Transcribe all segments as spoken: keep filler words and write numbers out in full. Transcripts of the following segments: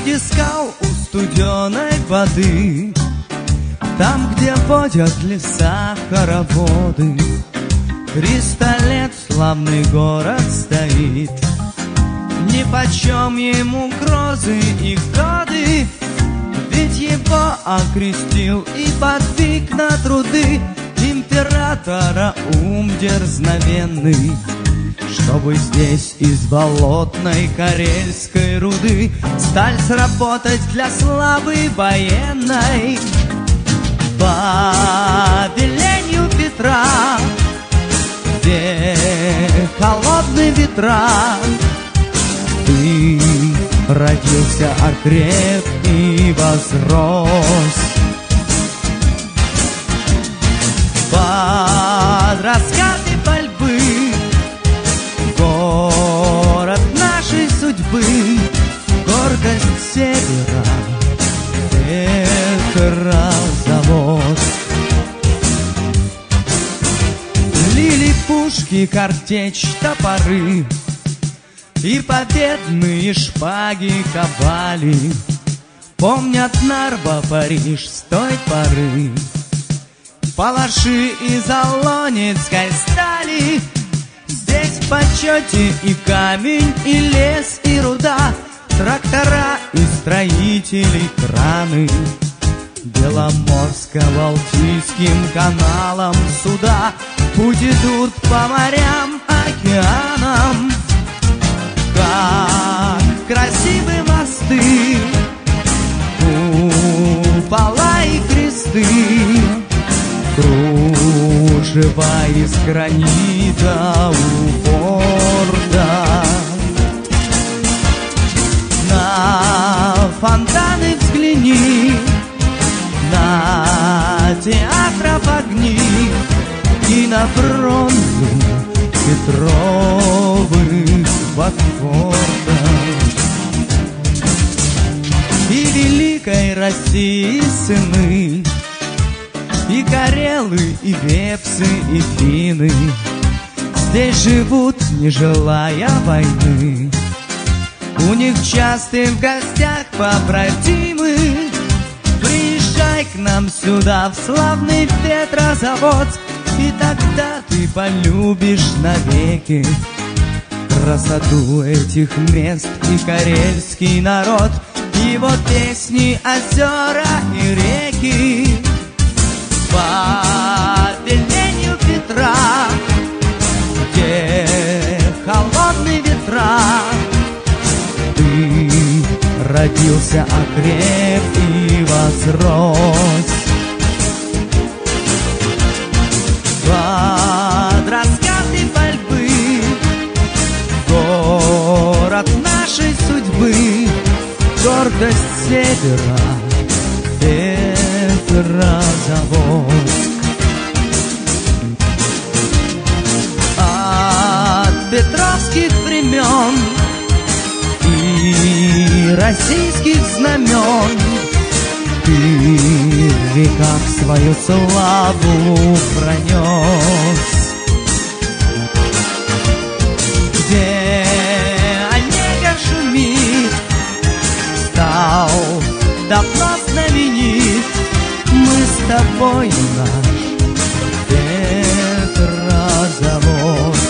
Среди скал у студеной воды, там, где водят леса хороводы, триста лет славный город стоит. Нипочем ему грозы и годы, ведь его окрестил и подвиг на труды императора ум дерзновенный, чтобы здесь из болотной карельской руды сталь сработать для славы военной. По велению Петра, где холодные ветра, ты родился, окреп и возрос. Под раскаты пальбы город нашей судьбы, гордость севера, петрозавод. Лили пушки, картечь, топоры и победные шпаги ковали. Помнят Нарва, Париж с той поры. Палаши из алонецкой стали, здесь в почете и камень, и лес, и руда, трактора и строители краны. Беломорско-Балтийским каналом суда путь идут по морям, океанам. Как красивы мосты, купола и кресты, кружева из гранита у борта. На фонтаны взгляни, на театров огни и на бронзу Петровых Бакфордов. И великой России сыны, и карелы, и вепсы, и финны здесь живут, не желая войны. У них часто в гостях побратимы. Приезжай к нам сюда, в славный Петрозаводск, и тогда ты полюбишь навеки красоту этих мест и карельский народ, его песни, озера и реки. По велению Петра, где холодные ветра, ты родился, окреп и возрос. Под раскаты пальбы город нашей судьбы, гордость севера, Петрозаводск. От петровских времен и российских знамен ты в веках свою славу пронес. Где Онега шумит, стал давно знаменит, мы с тобой, наш Петрозаводск.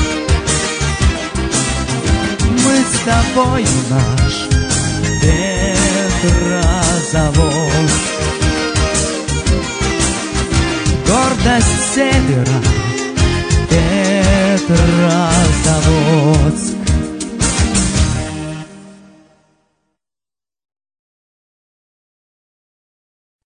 Мы с тобой, наш Петрозаводск. Гордость севера, Петрозаводск.